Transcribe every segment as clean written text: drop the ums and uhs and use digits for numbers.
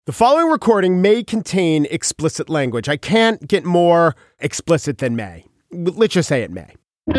The following recording may contain explicit language. I can't get more explicit than may. Let's just say it may.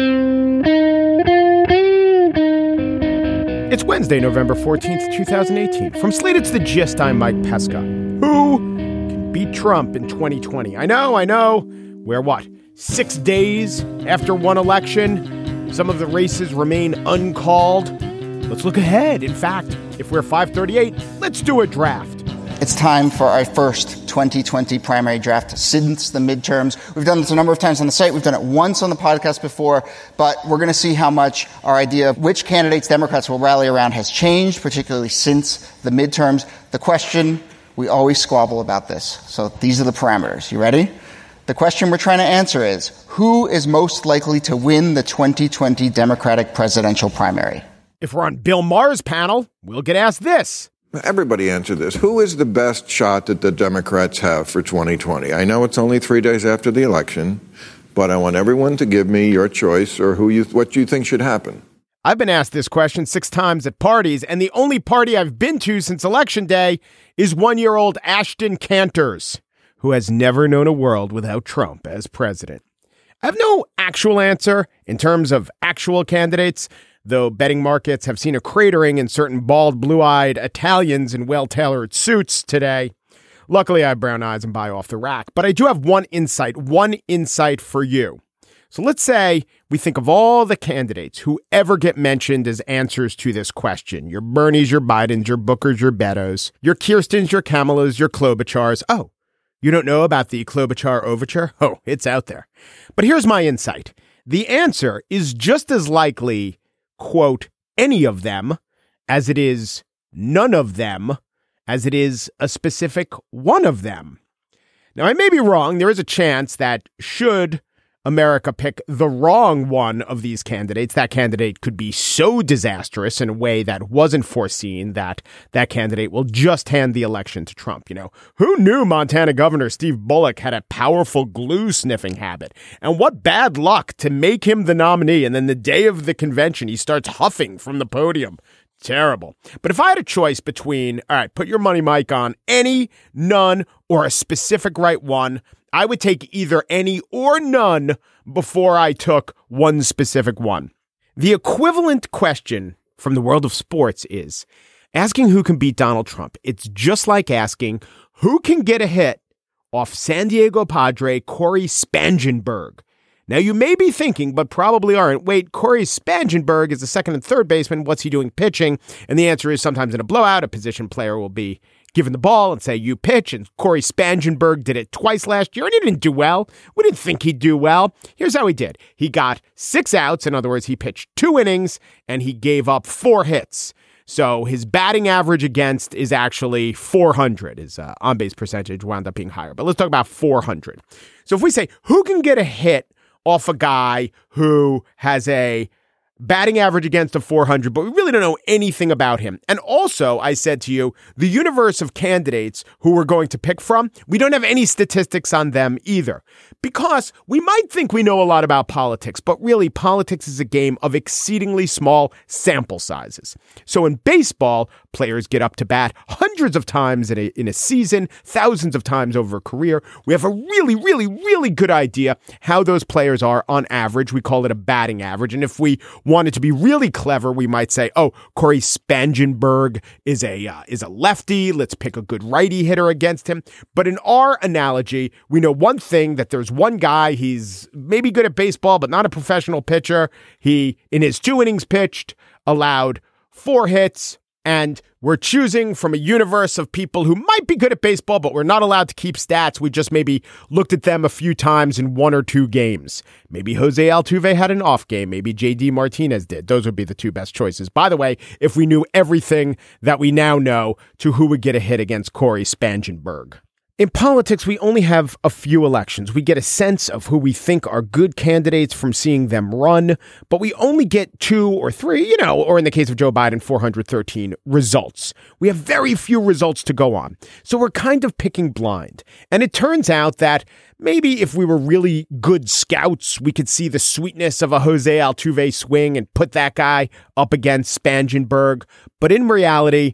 It's Wednesday, November 14th, 2018. From Slate, it's The Gist. I'm Mike Pesca. Who can beat Trump in 2020? I know. We're what? 6 days after one election? Some of the races remain uncalled. Let's look ahead. In fact, if we're 538, let's do a draft. It's time for our first 2020 primary draft since the midterms. We've done this a number of times on the site. We've done it once on the podcast before, but we're going to see how much our idea of which candidates Democrats will rally around has changed, particularly since the midterms. The question, we always squabble about this. So these are the parameters. You ready? The question we're trying to answer is, who is most likely to win the 2020 Democratic presidential primary? If we're on Bill Maher's panel, we'll get asked this. Everybody answer this. Who is the best shot that the Democrats have for 2020? I know it's only 3 days after the election, but I want everyone to give me your choice or what you think should happen. I've been asked this question 6 times at parties, and the only party I've been to since Election Day is 1-year-old Ashton Canters, who has never known a world without Trump as president. I have no actual answer in terms of actual candidates, though betting markets have seen a cratering in certain bald, blue-eyed Italians in well-tailored suits today. Luckily, I have brown eyes and buy off the rack. But I do have one insight for you. So let's say we think of all the candidates who ever get mentioned as answers to this question. Your Bernies, your Bidens, your Bookers, your Beto's, your Kirstens, your Kamalas, your Klobuchars. Oh, you don't know about the Klobuchar overture? Oh, it's out there. But here's my insight. The answer is just as likely, quote, any of them, as it is none of them, as it is a specific one of them. Now, I may be wrong. There is a chance that should America pick the wrong one of these candidates, that candidate could be so disastrous in a way that wasn't foreseen that that candidate will just hand the election to Trump. You know, who knew Montana Governor Steve Bullock had a powerful glue sniffing habit? And what bad luck to make him the nominee. And then the day of the convention, he starts huffing from the podium. Terrible. But if I had a choice between, all right, put your money, Mike, on any, none, or a specific right one, I would take either any or none before I took one specific one. The equivalent question from the world of sports is asking who can beat Donald Trump. It's just like asking who can get a hit off San Diego Padre Corey Spangenberg. Now, you may be thinking, but probably aren't, wait, Corey Spangenberg is the second and third baseman. What's he doing pitching? And the answer is sometimes in a blowout, a position player will be given the ball and say, you pitch. And Corey Spangenberg did it twice last year, and he didn't do well. We didn't think he'd do well. Here's how he did. He got 6 outs. In other words, he pitched 2 innings, and he gave up 4 hits. So his batting average against is actually 400. His on-base percentage wound up being higher. But let's talk about 400. So if we say, who can get a hit off a guy who has a batting average against a 400, but we really don't know anything about him. And also, I said to you, the universe of candidates who we're going to pick from, we don't have any statistics on them either. Because we might think we know a lot about politics, but really politics is a game of exceedingly small sample sizes. So in baseball, players get up to bat hundreds of times in a season, thousands of times over a career. We have a really good idea how those players are on average. We call it a batting average. And if we wanted to be really clever, we might say, oh, Corey Spangenberg is a lefty. Let's pick a good righty hitter against him. But in our analogy, we know one thing, that there's one guy, he's maybe good at baseball, but not a professional pitcher. He, in his 2 innings pitched, allowed 4 hits. And we're choosing from a universe of people who might be good at baseball, but we're not allowed to keep stats. We just maybe looked at them a few times in 1 or 2 games. Maybe Jose Altuve had an off game. Maybe JD Martinez did. Those would be the 2 best choices. By the way, if we knew everything that we now know to who would get a hit against Corey Spangenberg. In politics, we only have a few elections. We get a sense of who we think are good candidates from seeing them run, but we only get 2 or 3, or in the case of Joe Biden, 413 results. We have very few results to go on. So we're kind of picking blind. And it turns out that maybe if we were really good scouts, we could see the sweetness of a Jose Altuve swing and put that guy up against Spangenberg. But in reality,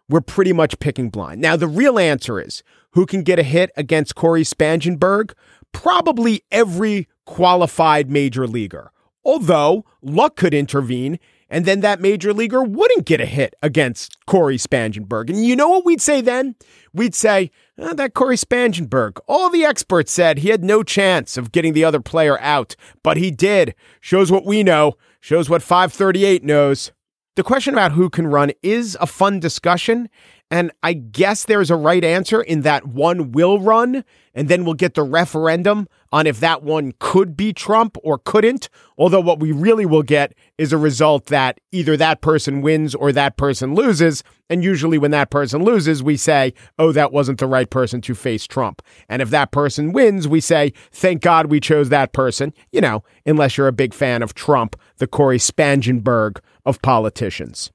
we're pretty much picking blind. Now, the real answer is, who can get a hit against Corey Spangenberg? Probably every qualified major leaguer. Although, luck could intervene, and then that major leaguer wouldn't get a hit against Corey Spangenberg. And you know what we'd say then? We'd say, that Corey Spangenberg, all the experts said he had no chance of getting the other player out, but he did. Shows what we know, shows what 538 knows. The question about who can run is a fun discussion, and I guess there's a right answer in that one will run, and then we'll get the referendum on if that one could be Trump or couldn't, although what we really will get is a result that either that person wins or that person loses, and usually when that person loses, we say, oh, that wasn't the right person to face Trump. And if that person wins, we say, thank God we chose that person, unless you're a big fan of Trump, the Corey Spangenberg of politicians.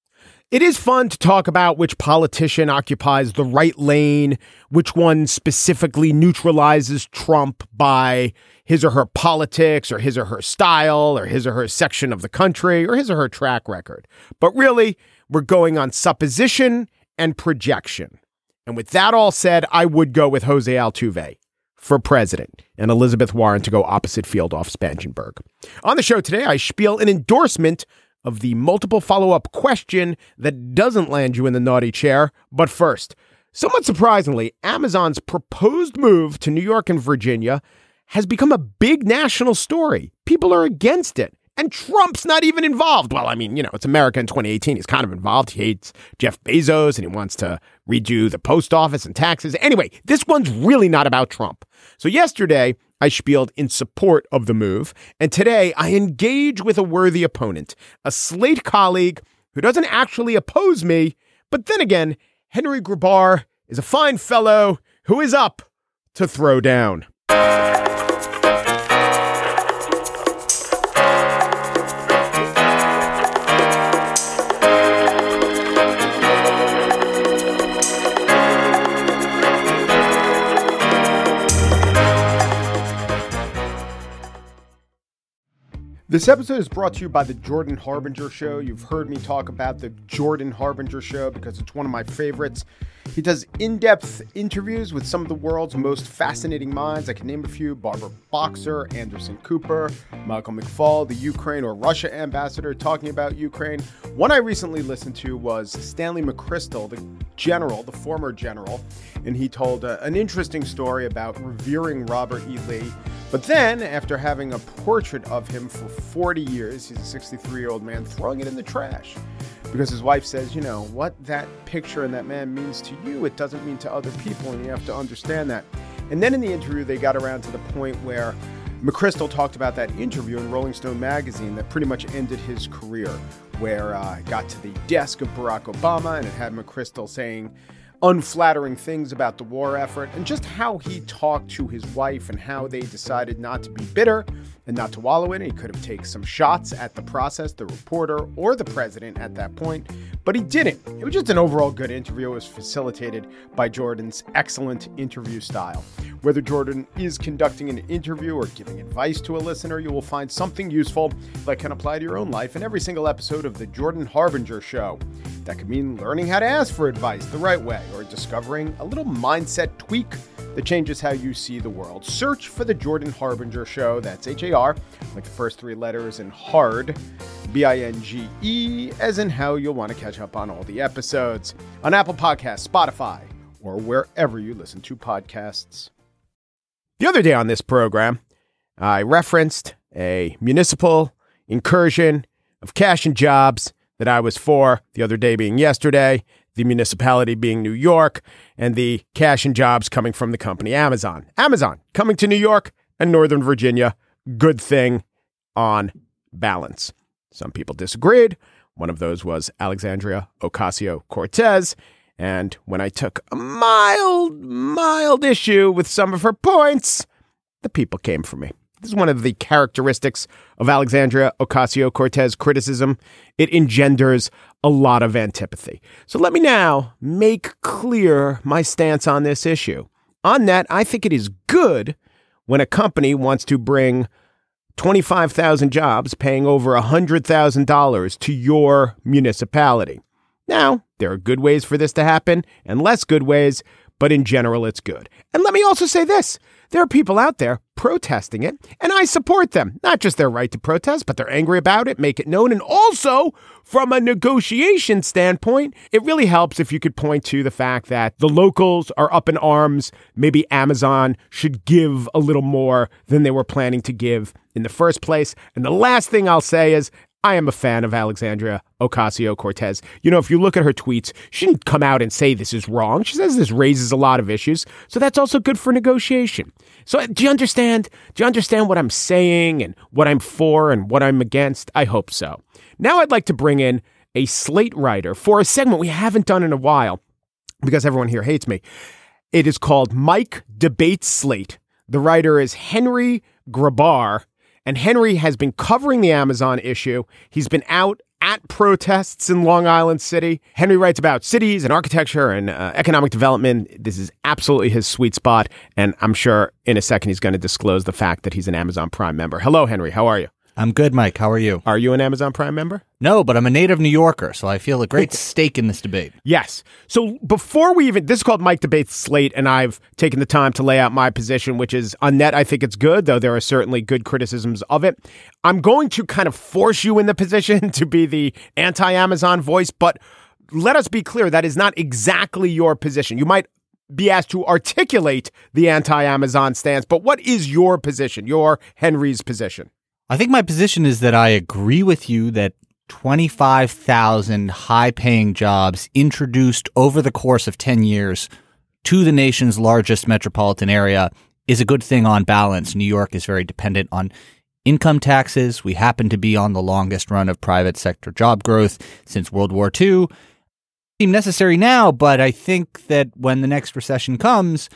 It is fun to talk about which politician occupies the right lane, which one specifically neutralizes Trump by his or her politics or his or her style or his or her section of the country or his or her track record. But really, we're going on supposition and projection. And with that all said, I would go with Jose Altuve for president and Elizabeth Warren to go opposite field off Spangenberg. On the show today, I spiel an endorsement of the multiple follow-up question that doesn't land you in the naughty chair. But first, somewhat surprisingly, Amazon's proposed move to New York and Virginia has become a big national story. People are against it. And Trump's not even involved. Well, it's America in 2018. He's kind of involved. He hates Jeff Bezos and he wants to redo the post office and taxes. Anyway, this one's really not about Trump. So yesterday, I spieled in support of the move. And today, I engage with a worthy opponent, a Slate colleague who doesn't actually oppose me. But then again, Henry Grabar is a fine fellow who is up to throw down. This episode is brought to you by the Jordan Harbinger Show. You've heard me talk about the Jordan Harbinger Show because it's one of my favorites. He does in-depth interviews with some of the world's most fascinating minds. I can name a few: Barbara Boxer, Anderson Cooper, Michael McFaul, the Ukraine or Russia ambassador talking about Ukraine. One I recently listened to was Stanley McChrystal, the former general, and he told an interesting story about revering Robert E. Lee. But then, after having a portrait of him for 40 years, he's a 63-year-old man, throwing it in the trash. Because his wife says, what that picture and that man means to you, it doesn't mean to other people, and you have to understand that. And then in the interview, they got around to the point where McChrystal talked about that interview in Rolling Stone magazine that pretty much ended his career, where it got to the desk of Barack Obama, and it had McChrystal saying unflattering things about the war effort and just how he talked to his wife and how they decided not to be bitter and not to wallow in it. He could have taken some shots at the process, the reporter, or the president at that point, but he didn't. It was just an overall good interview. It was facilitated by Jordan's excellent interview style. Whether Jordan is conducting an interview or giving advice to a listener, you will find something useful that can apply to your own life in every single episode of The Jordan Harbinger Show. That could mean learning how to ask for advice the right way or discovering a little mindset tweak that changes how you see the world. Search for The Jordan Harbinger Show. That's H-A-R, like the first three letters, and hard, B-I-N-G-E, as in how you'll want to catch up on all the episodes on Apple Podcasts, Spotify, or wherever you listen to podcasts. The other day on this program, I referenced a municipal incursion of cash and jobs that I was for, the other day being yesterday, the municipality being New York, and the cash and jobs coming from the company Amazon. Amazon coming to New York and Northern Virginia. Good thing on balance. Some people disagreed. One of those was Alexandria Ocasio-Cortez. And when I took a mild issue with some of her points, the people came for me. This is one of the characteristics of Alexandria Ocasio-Cortez criticism. It engenders a lot of antipathy. So let me now make clear my stance on this issue. On that, I think it is good when a company wants to bring 25,000 jobs paying over $100,000 to your municipality. Now, there are good ways for this to happen and less good ways, but in general, it's good. And let me also say this. There are people out there protesting it, and I support them. Not just their right to protest, but they're angry about it, make it known. And also, from a negotiation standpoint, it really helps if you could point to the fact that the locals are up in arms. Maybe Amazon should give a little more than they were planning to give in the first place. And the last thing I'll say is, I am a fan of Alexandria Ocasio-Cortez. You know, if you look at her tweets, she didn't come out and say this is wrong. She says this raises a lot of issues. So that's also good for negotiation. So do you understand? Do you understand what I'm saying and what I'm for and what I'm against? I hope so. Now I'd like to bring in a Slate writer for a segment we haven't done in a while because everyone here hates me. It is called Mike Debates Slate. The writer is Henry Grabar. And Henry has been covering the Amazon issue. He's been out at protests in Long Island City. Henry writes about cities and architecture and economic development. This is absolutely his sweet spot. And I'm sure in a second he's going to disclose the fact that he's an Amazon Prime member. Hello, Henry. How are you? I'm good, Mike. How are you? Are you an Amazon Prime member? No, but I'm a native New Yorker, so I feel a great stake in this debate. Yes. So before we even, this is called Mike Debates Slate, and I've taken the time to lay out my position, which is on net, I think it's good, though there are certainly good criticisms of it. I'm going to kind of force you in the position to be the anti-Amazon voice, but let us be clear, that is not exactly your position. You might be asked to articulate the anti-Amazon stance, but what is your position, your Henry's position? I think my position is that I agree with you that 25,000 high-paying jobs introduced over the course of 10 years to the nation's largest metropolitan area is a good thing on balance. New York is very dependent on income taxes. We happen to be on the longest run of private sector job growth since World War II. Seem necessary now, but I think that when the next recession comes,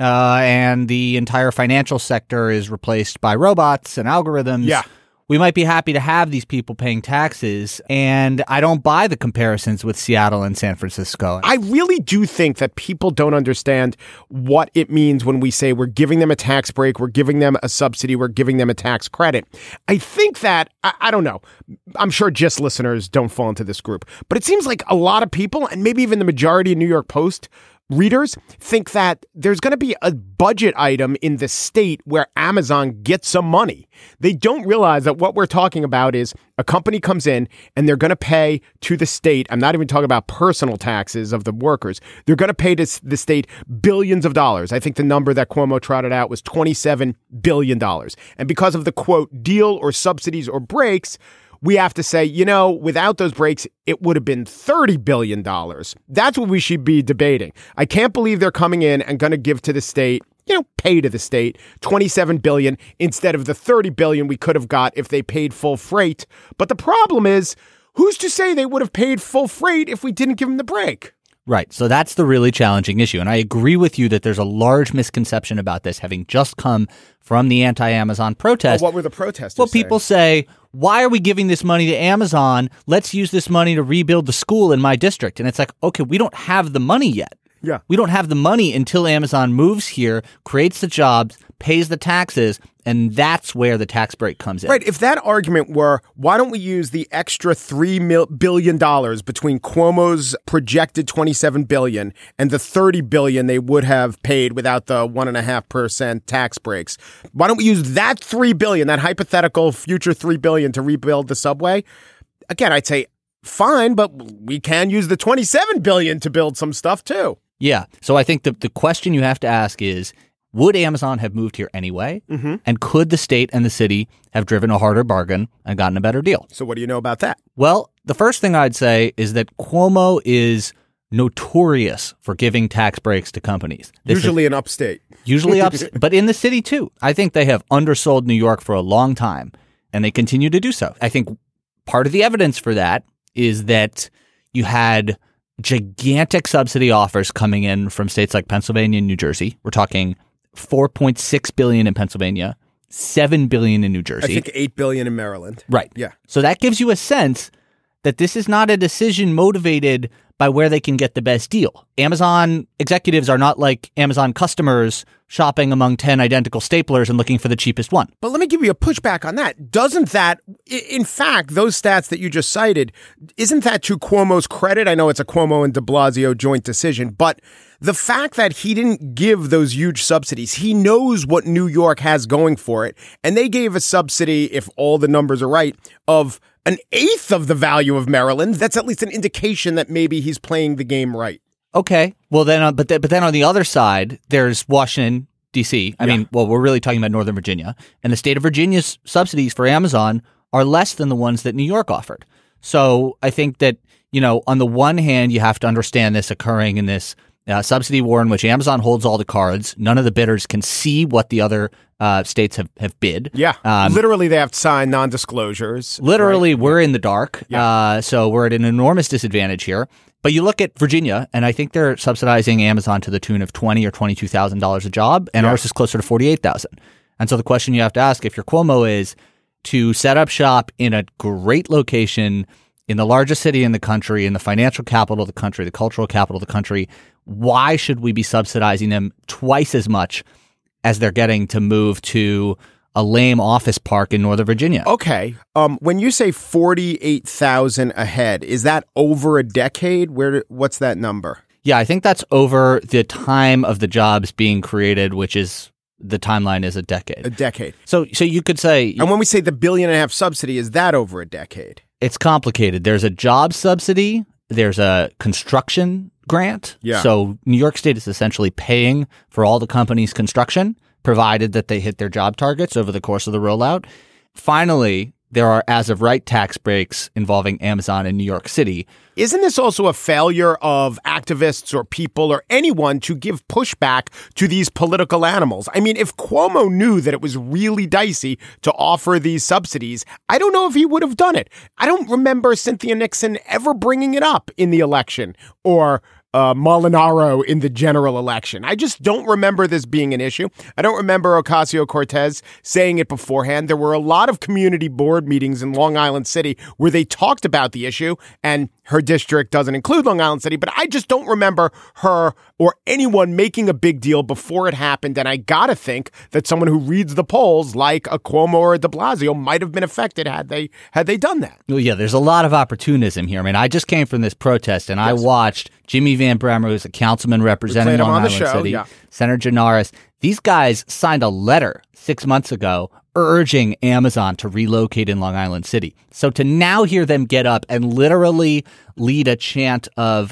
and the entire financial sector is replaced by robots and algorithms, we might be happy to have these people paying taxes. And I don't buy the comparisons with Seattle and San Francisco. I really do think that people don't understand what it means when we say we're giving them a tax break, we're giving them a subsidy, we're giving them a tax credit. I think that, I don't know, I'm sure GIST listeners don't fall into this group, but it seems like a lot of people, and maybe even the majority of New York Post readers, think that there's going to be a budget item in the state where Amazon gets some money. They don't realize that what we're talking about is a company comes in and they're going to pay to the state. I'm not even talking about personal taxes of the workers. They're going to pay to the state billions of dollars. I think the number that Cuomo trotted out was $27 billion. And because of the, quote, deal or subsidies or breaks, we have to say, you know, without those breaks, it would have been $30 billion. That's what we should be debating. I can't believe they're coming in and going to give to the state, pay to the state $27 billion instead of the $30 billion we could have got if they paid full freight. But the problem is, who's to say they would have paid full freight if we didn't give them the break? Right. So that's the really challenging issue. And I agree with you that there's a large misconception about this, having just come from the anti-Amazon protest. Well, what were the protesters Well, people say, why are we giving this money to Amazon? Let's use this money to rebuild the school in my district. And it's like, okay, we don't have the money yet. Yeah. We don't have the money until Amazon moves here, creates the jobs, pays the taxes, and that's where the tax break comes in. Right. If that argument were, why don't we use the extra $3 billion between Cuomo's projected $27 billion and the $30 billion they would have paid without the 1.5% tax breaks? Why don't we use that $3 billion, that hypothetical future $3 billion to rebuild the subway? Again, I'd say, fine, but we can use the $27 billion to build some stuff too. Yeah. So I think the question you have to ask is, would Amazon have moved here anyway? Mm-hmm. And could the state and the city have driven a harder bargain and gotten a better deal? So what do you know about that? Well, the first thing I'd say is that Cuomo is notorious for giving tax breaks to companies. Usually in upstate. Usually upstate, but in the city too. I think they have undersold New York for a long time, and they continue to do so. I think part of the evidence for that is that you had gigantic subsidy offers coming in from states like Pennsylvania and New Jersey. We're talking $4.6 billion in Pennsylvania, $7 billion in New Jersey. I think $8 billion in Maryland. Right. Yeah. So that gives you a sense that this is not a decision motivated by where they can get the best deal. Amazon executives are not like Amazon customers shopping among 10 identical staplers and looking for the cheapest one. But let me give you a pushback on that. Doesn't that, in fact, those stats that you just cited, isn't that to Cuomo's credit? I know it's a Cuomo and de Blasio joint decision, but the fact that he didn't give those huge subsidies, he knows what New York has going for it. And they gave a subsidy, if all the numbers are right, of an eighth of the value of Maryland. That's at least an indication that maybe he's playing the game right. Okay. Well, then, but then on the other side, there's Washington, D.C. I mean, we're really talking about Northern Virginia. And the state of Virginia's subsidies for Amazon are less than the ones that New York offered. So I think that, on the one hand, you have to understand this occurring in this subsidy war in which Amazon holds all the cards. None of the bidders can see what the other states have bid. Yeah. Literally, they have to sign non-disclosures. Literally, right? We're in the dark. Yeah. So we're at an enormous disadvantage here. But you look at Virginia, and I think they're subsidizing Amazon to the tune of $20,000 or $22,000 a job, and ours is closer to $48,000. And so the question you have to ask, if you're Cuomo, is to set up shop in a great location in the largest city in the country, in the financial capital of the country, the cultural capital of the country. Why should we be subsidizing them twice as much as they're getting to move to a lame office park in Northern Virginia? Okay. When you say 48,000 a head, is that over a decade? What's that number? Yeah, I think that's over the time of the jobs being created, which is the timeline is a decade. A decade. So you could say, and when we say the $1.5 billion subsidy, is that over a decade? It's complicated. There's a job subsidy. There's a construction grant. Yeah. So New York State is essentially paying for all the companies' construction, provided that they hit their job targets over the course of the rollout. Finally, there are as-of-right tax breaks involving Amazon in New York City. Isn't this also a failure of activists or people or anyone to give pushback to these political animals? I mean, if Cuomo knew that it was really dicey to offer these subsidies, I don't know if he would have done it. I don't remember Cynthia Nixon ever bringing it up in the election or Molinaro in the general election. I just don't remember this being an issue. I don't remember Ocasio-Cortez saying it beforehand. There were a lot of community board meetings in Long Island City where they talked about the issue, and her district doesn't include Long Island City, but I just don't remember her or anyone making a big deal before it happened. And I gotta think that someone who reads the polls, like a Cuomo or a de Blasio, might have been affected had they done that. Well, yeah, there's a lot of opportunism here. I mean, I just came from this protest, and I watched Jimmy Van Bremer, who's a councilman representing Long Island City, Senator Gianaris. These guys signed a letter 6 months ago urging Amazon to relocate in Long Island City. So to now hear them get up and literally lead a chant of,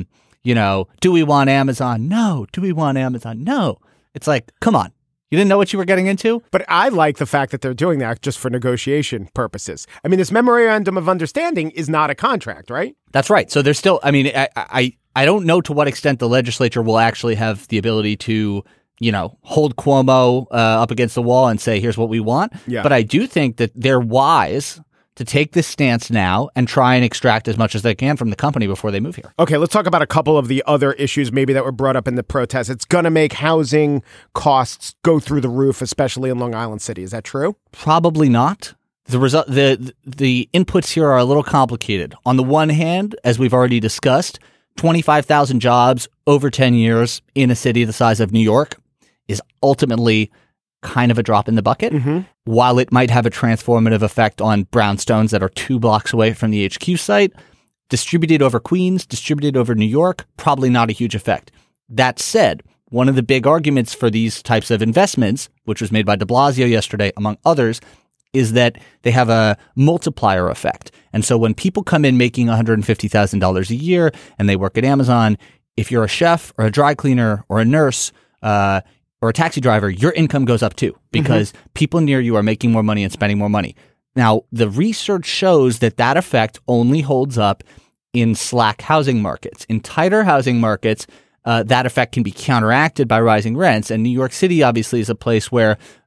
do we want Amazon? No. Do we want Amazon? No. It's like, come on. You didn't know what you were getting into? But I like the fact that they're doing that just for negotiation purposes. I mean, this memorandum of understanding is not a contract, right? That's right. So there's still, I mean, I don't know to what extent the legislature will actually have the ability to, hold Cuomo up against the wall and say, here's what we want. Yeah. But I do think that they're wise to take this stance now and try and extract as much as they can from the company before they move here. Okay, let's talk about a couple of the other issues maybe that were brought up in the protest. It's going to make housing costs go through the roof, especially in Long Island City. Is that true? Probably not. The inputs here are a little complicated. On the one hand, as we've already discussed, 25,000 jobs over 10 years in a city the size of New York is ultimately kind of a drop in the bucket. Mm-hmm. While it might have a transformative effect on brownstones that are 2 blocks away from the HQ site, distributed over Queens, distributed over New York, probably not a huge effect. That said, one of the big arguments for these types of investments, which was made by de Blasio yesterday, among others, is that they have a multiplier effect. And so when people come in making $150,000 a year and they work at Amazon, if you're a chef or a dry cleaner or a nurse, or a taxi driver, your income goes up too, because people near you are making more money and spending more money. Now, the research shows that effect only holds up in slack housing markets. In tighter housing markets, that effect can be counteracted by rising rents. And New York City, obviously, is a place where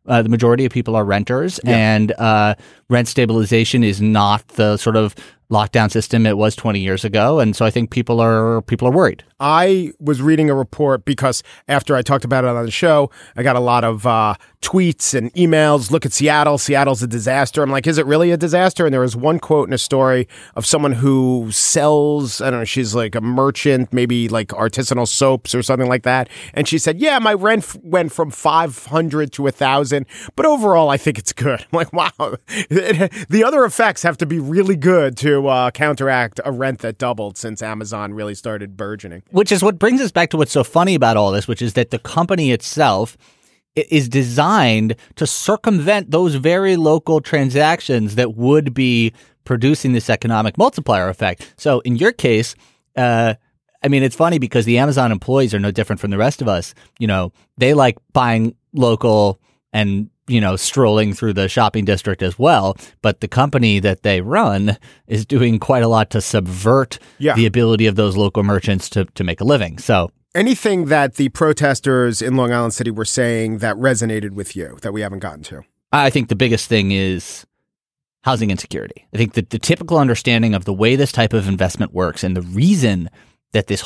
The majority of people are renters, and rent stabilization is not the sort of lockdown system it was 20 years ago. And so I think people are worried. I was reading a report because after I talked about it on the show, I got a lot of tweets and emails. Look at Seattle. Seattle's a disaster. I'm like, is it really a disaster? And there was one quote in a story of someone who sells, I don't know, she's like a merchant, maybe like artisanal soaps or something like that. And she said, yeah, my rent went from $500 to $1,000. But overall, I think it's good. I'm like, wow. The other effects have to be really good to counteract a rent that doubled since Amazon really started burgeoning. Which is what brings us back to what's so funny about all this, which is that the company itself is designed to circumvent those very local transactions that would be producing this economic multiplier effect. So in your case, it's funny because the Amazon employees are no different from the rest of us. You know, they like buying local and strolling through the shopping district as well. But the company that they run is doing quite a lot to subvert the ability of those local merchants to make a living. So anything that the protesters in Long Island City were saying that resonated with you that we haven't gotten to? I think the biggest thing is housing insecurity. I think that the typical understanding of the way this type of investment works and the reason that the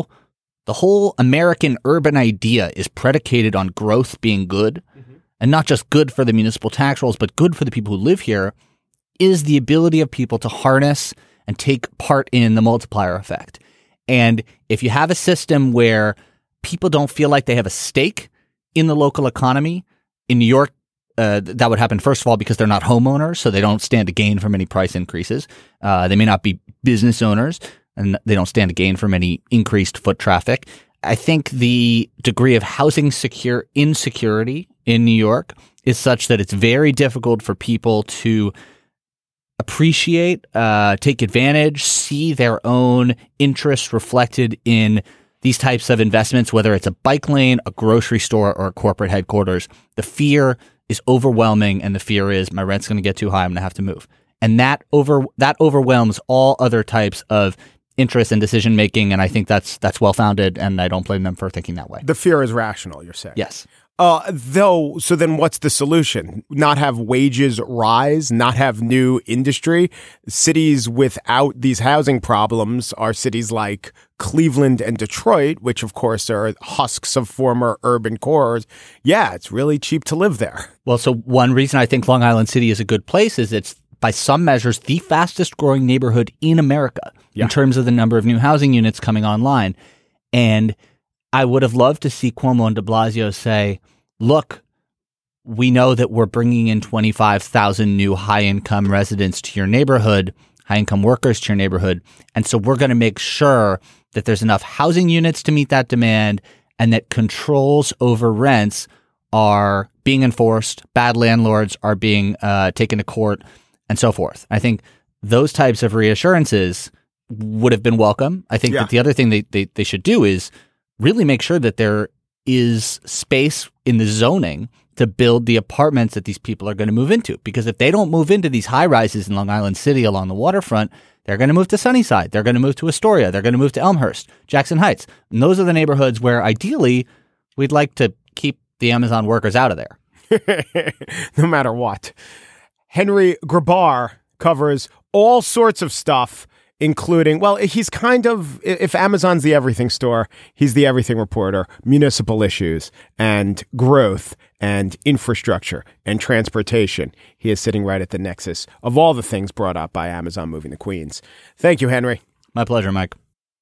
whole American urban idea is predicated on growth being good, and not just good for the municipal tax rolls, but good for the people who live here, is the ability of people to harness and take part in the multiplier effect. And if you have a system where people don't feel like they have a stake in the local economy, in New York, that would happen, first of all, because they're not homeowners, so they don't stand to gain from any price increases. They may not be business owners, and they don't stand to gain from any increased foot traffic. I think the degree of housing insecurity in New York is such that it's very difficult for people to appreciate, take advantage, see their own interests reflected in these types of investments, whether it's a bike lane, a grocery store, or a corporate headquarters. The fear is overwhelming, and the fear is my rent's going to get too high, I'm going to have to move. And that overwhelms all other types of interest and decision making, and I think that's well-founded, and I don't blame them for thinking that way. The fear is rational, you're saying? Yes. So then what's the solution? Not have wages rise, not have new industry? Cities without these housing problems are cities like Cleveland and Detroit, which of course are husks of former urban cores. Yeah, it's really cheap to live there. Well, so one reason I think Long Island City is a good place is it's, by some measures, the fastest growing neighborhood in America in terms of the number of new housing units coming online. And I would have loved to see Cuomo and de Blasio say, look, we know that we're bringing in 25,000 new high-income residents to your neighborhood, high-income workers to your neighborhood, and so we're going to make sure that there's enough housing units to meet that demand and that controls over rents are being enforced, bad landlords are being taken to court, and so forth. I think those types of reassurances would have been welcome. I think that the other thing they should do is really make sure that there is space in the zoning to build the apartments that these people are going to move into. Because if they don't move into these high rises in Long Island City along the waterfront, they're going to move to Sunnyside. They're going to move to Astoria. They're going to move to Elmhurst, Jackson Heights. And those are the neighborhoods where ideally we'd like to keep the Amazon workers out of there. No matter what. Henry Grabar covers all sorts of stuff, including, well, he's kind of, if Amazon's the everything store, he's the everything reporter, municipal issues and growth and infrastructure and transportation. He is sitting right at the nexus of all the things brought up by Amazon moving to Queens. Thank you, Henry. My pleasure, Mike.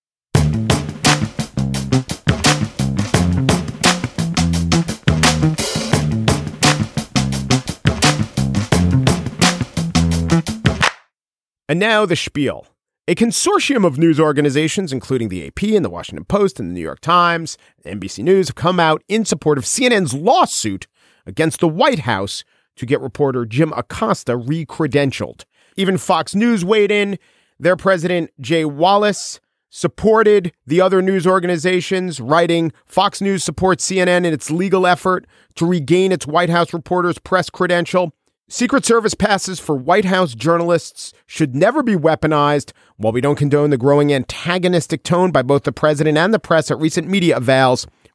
And now the spiel. A consortium of news organizations, including the AP and the Washington Post and the New York Times and NBC News, have come out in support of CNN's lawsuit against the White House to get reporter Jim Acosta re-credentialed. Even Fox News weighed in. Their president, Jay Wallace, supported the other news organizations, writing, Fox News supports CNN in its legal effort to regain its White House reporter's press credential. Secret Service passes for White House journalists should never be weaponized. While we don't condone the growing antagonistic tone by both the president and the press at recent media avals,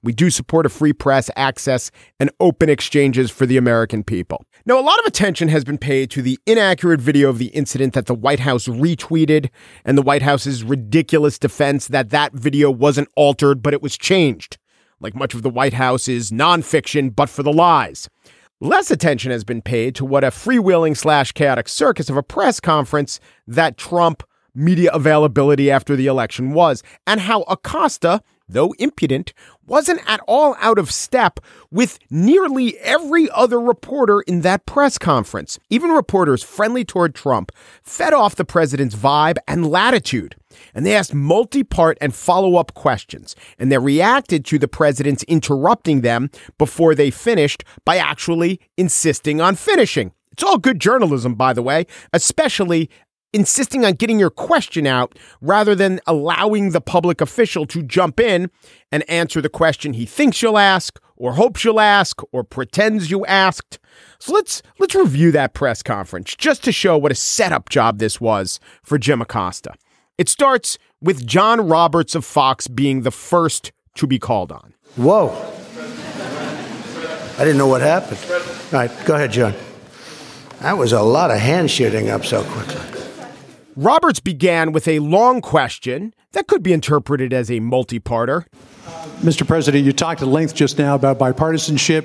We do support a free press, access, and open exchanges for the American people. Now, a lot of attention has been paid to the inaccurate video of the incident that the White House retweeted and the White House's ridiculous defense that that video wasn't altered, but it was changed. Like much of the White House is nonfiction, but for the lies. Less attention has been paid to what a freewheeling / chaotic circus of a press conference that Trump media availability after the election was, and how Acosta, though impudent, wasn't at all out of step with nearly every other reporter in that press conference. Even reporters friendly toward Trump fed off the president's vibe and latitude, and they asked multi-part and follow-up questions, and they reacted to the president's interrupting them before they finished by actually insisting on finishing. It's all good journalism, by the way, especially insisting on getting your question out rather than allowing the public official to jump in and answer the question he thinks you'll ask or hopes you'll ask or pretends you asked. So let's review that press conference just to show what a setup job this was for Jim Acosta. It starts with John Roberts of Fox being the first to be called on. Whoa. I didn't know what happened. All right, go ahead, John. That was a lot of hand shooting up so quickly. Roberts began with a long question that could be interpreted as a multi-parter. Mr. President, you talked at length just now about bipartisanship.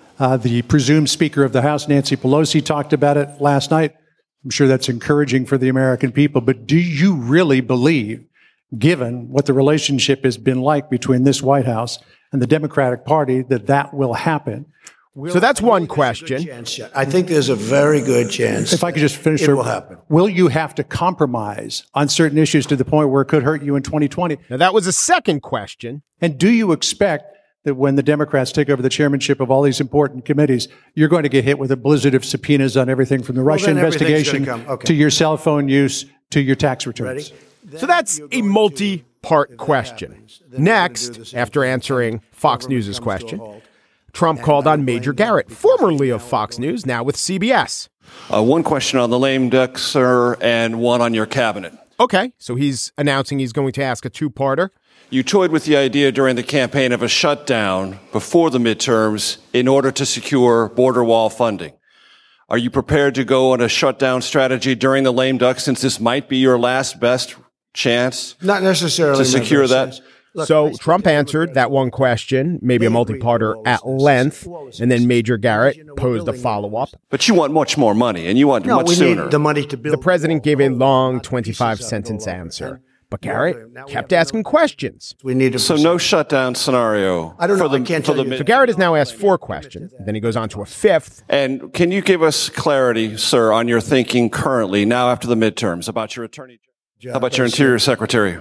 The presumed Speaker of the House, Nancy Pelosi, talked about it last night. I'm sure that's encouraging for the American people. But do you really believe, given what the relationship has been like between this White House and the Democratic Party, that that will happen? So that's one question. I think there's a very good chance. If I could just finish, it will happen. Will you have to compromise on certain issues to the point where it could hurt you in 2020? Now, that was a second question. And do you expect that when the Democrats take over the chairmanship of all these important committees, you're going to get hit with a blizzard of subpoenas on everything from the Russia investigation to your cell phone use to your tax returns? So that's a multi-part question. Next, after answering Fox News' question, Trump called on Major Garrett, formerly of Fox News, now with CBS. One question on the lame duck, sir, and one on your cabinet. Okay, so he's announcing he's going to ask a two-parter. You toyed with the idea during the campaign of a shutdown before the midterms in order to secure border wall funding. Are you prepared to go on a shutdown strategy during the lame duck, since this might be your last best chance? Not necessarily to secure that. Look, so Trump answered that one question, maybe a multi-parter at length, and then Major Garrett posed a follow-up. But you want much more money, and you want much sooner. Need the money to build. The president gave a long 25-sentence answer, but Garrett kept asking questions. So no shutdown scenario. I don't know. I can't tell you. So Garrett has now asked 4 questions. Then he goes on to a 5th. And can you give us clarity, sir, on your thinking currently, now after the midterms, about your attorney general? How about your interior secretary?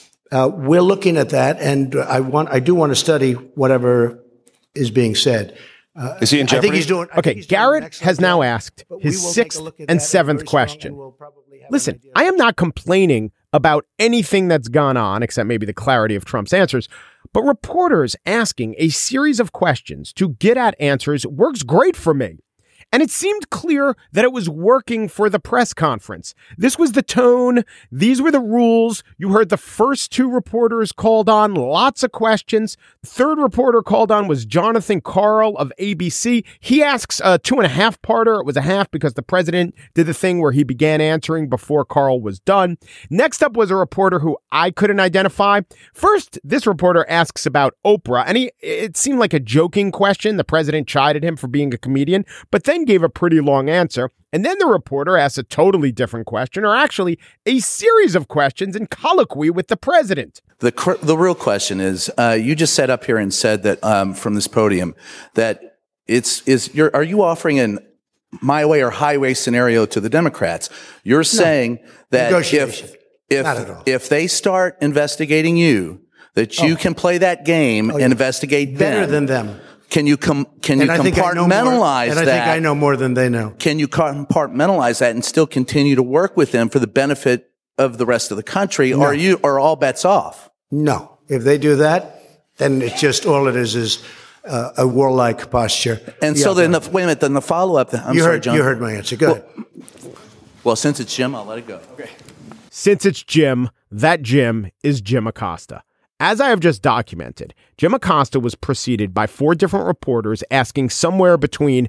We're looking at that, and I do want to study whatever is being said. Is he in jeopardy? I think he's doing. Okay, Garrett has now asked his 6th and 7th question. Listen, I am not complaining about anything that's gone on, except maybe the clarity of Trump's answers, but reporters asking a series of questions to get at answers works great for me. And it seemed clear that it was working for the press conference. This was the tone. These were the rules. You heard the first 2 reporters called on, lots of questions. The 3rd reporter called on was Jonathan Karl of ABC. He asks a 2.5-parter. It was a half because the president did the thing where he began answering before Karl was done. Next up was a reporter who I couldn't identify. First, this reporter asks about Oprah, and it seemed like a joking question. The president chided him for being a comedian, but then gave a pretty long answer. And then the reporter asked a totally different question, or actually a series of questions in colloquy with the president. The real question is, you just sat up here and said that from this podium that are you offering an my way or highway scenario to the Democrats? You're saying that if they start investigating you, that you can play that game and investigate better than them. Can you compartmentalize that? And I think I know more than they know. Can you compartmentalize that and still continue to work with them for the benefit of the rest of the country? No. Or are all bets off? No. If they do that, then it's just all it is a warlike posture. And so then, wait a minute, then the follow-up. I'm sorry, John. You heard my answer. Go ahead. Well, since it's Jim, I'll let it go. Okay. Since it's Jim, that Jim is Jim Acosta. As I have just documented, Jim Acosta was preceded by 4 different reporters asking somewhere between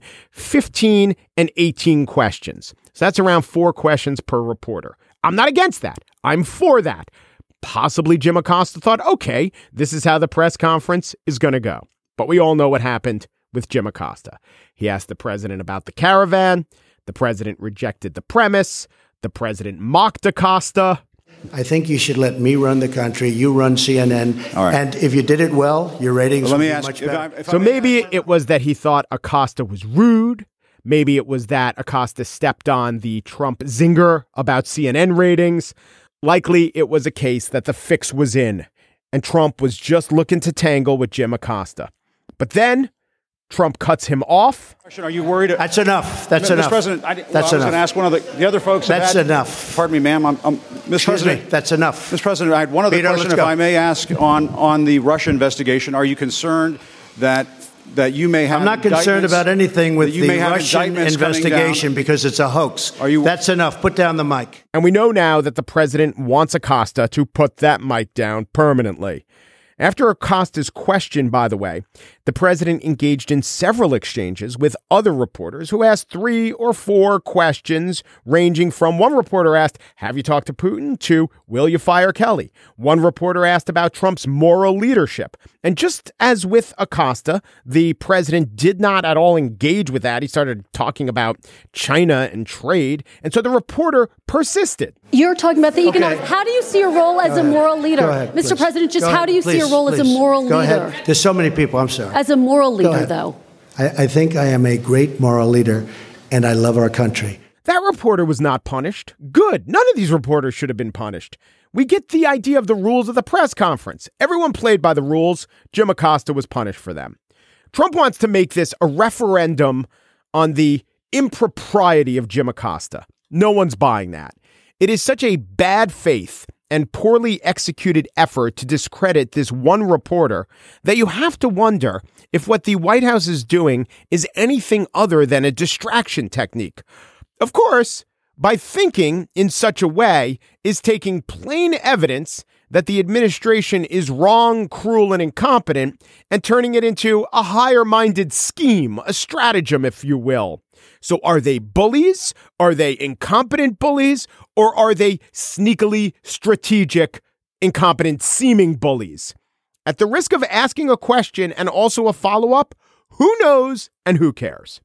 15 and 18 questions. So that's around 4 questions per reporter. I'm not against that. I'm for that. Possibly Jim Acosta thought, okay, this is how the press conference is going to go. But we all know what happened with Jim Acosta. He asked the president about the caravan. The president rejected the premise. The president mocked Acosta. I think you should let me run the country. You run CNN. All right. And if you did it well, your ratings would be much better. So maybe it was that he thought Acosta was rude. Maybe it was that Acosta stepped on the Trump zinger about CNN ratings. Likely it was a case that the fix was in and Trump was just looking to tangle with Jim Acosta. But then Trump cuts him off. Are you worried? That's enough. That's enough. Mr. President, I was going to ask one of the other folks. That's enough. Pardon me, ma'am. Mr. President, that's enough. Mr. President, I had one other question, if I may ask, on the Russia investigation. Are you concerned that you may have? I'm not concerned about anything with the Russian investigation because it's a hoax. That's enough. Put down the mic. And we know now that the president wants Acosta to put that mic down permanently. After Acosta's question, by the way, the president engaged in several exchanges with other reporters who asked 3 or 4 questions, ranging from one reporter asked, have you talked to Putin? To, will you fire Kelly? One reporter asked about Trump's moral leadership. And just as with Acosta, the president did not at all engage with that. He started talking about China and trade. And so the reporter persisted. You're talking about the economic. How do you see your role as a moral leader? Mr. President, just how do you see your role as a moral leader? Go ahead. There's so many people. I'm sorry. As a moral leader, though. I think I am a great moral leader, and I love our country. That reporter was not punished. Good. None of these reporters should have been punished. We get the idea of the rules of the press conference. Everyone played by the rules. Jim Acosta was punished for them. Trump wants to make this a referendum on the impropriety of Jim Acosta. No one's buying that. It is such a bad faith and poorly executed effort to discredit this one reporter that you have to wonder if what the White House is doing is anything other than a distraction technique. Of course, by thinking in such a way is taking plain evidence that the administration is wrong, cruel, and incompetent and turning it into a higher-minded scheme, a stratagem, if you will. So are they bullies? Are they incompetent bullies? Or are they sneakily strategic, incompetent seeming bullies? At the risk of asking a question and also a follow-up, who knows and who cares?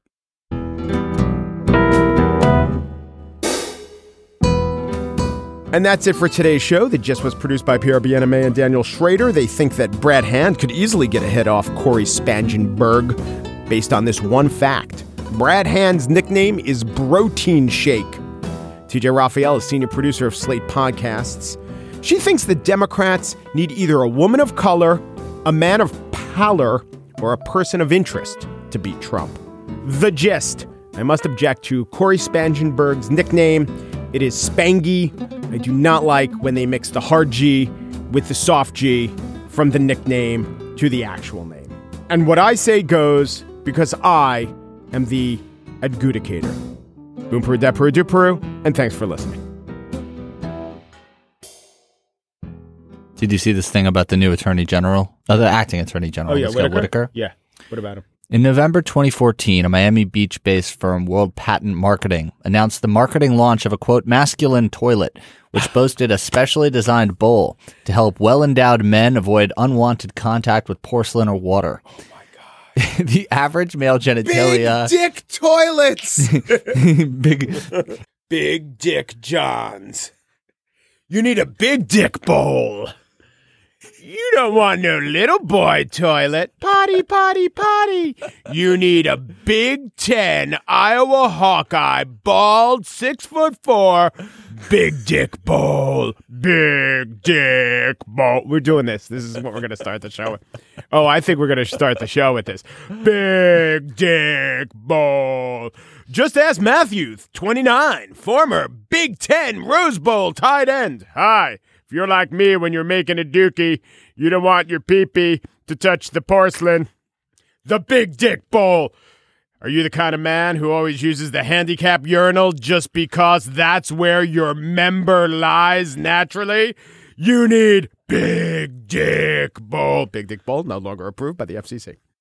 And that's it for today's show. The Gist was produced by Pierre Bienaimé and Daniel Schrader. They think that Brad Hand could easily get a hit off Corey Spangenberg based on this one fact. Brad Hand's nickname is Protein Shake. TJ Raphael is senior producer of Slate Podcasts. She thinks the Democrats need either a woman of color, a man of pallor, or a person of interest to beat Trump. The Gist. I must object to Corey Spangenberg's nickname. It is Spangy. I do not like when they mix the hard G with the soft G from the nickname to the actual name. And what I say goes because I am the adjudicator. Boom Peru, da Peru, do Peru, and thanks for listening. Did you see this thing about the new attorney general? The acting attorney general, Whitaker? Yeah. What about him? In November 2014, a Miami Beach-based firm, World Patent Marketing, announced the marketing launch of a, quote, masculine toilet, which boasted a specially designed bowl to help well-endowed men avoid unwanted contact with porcelain or water. Oh, my God. The average male genitalia... Big dick toilets! Big... Big Dick Johns. You need a big dick bowl. You don't want no little boy toilet. Potty, potty, potty. You need a Big 10 Iowa Hawkeye, bald, 6'4", big dick bowl. Big dick bowl. We're doing this. This is what we're going to start the show with. Oh, I think we're going to start the show with this. Big dick bowl. Just ask Matthew, 29, former Big 10 Rose Bowl tight end. Hi. If you're like me when you're making a dookie, you don't want your pee-pee to touch the porcelain. The Big Dick Bowl. Are you the kind of man who always uses the handicap urinal just because that's where your member lies naturally? You need Big Dick Dick Bull. Big Dick Bull, no longer approved by the FCC.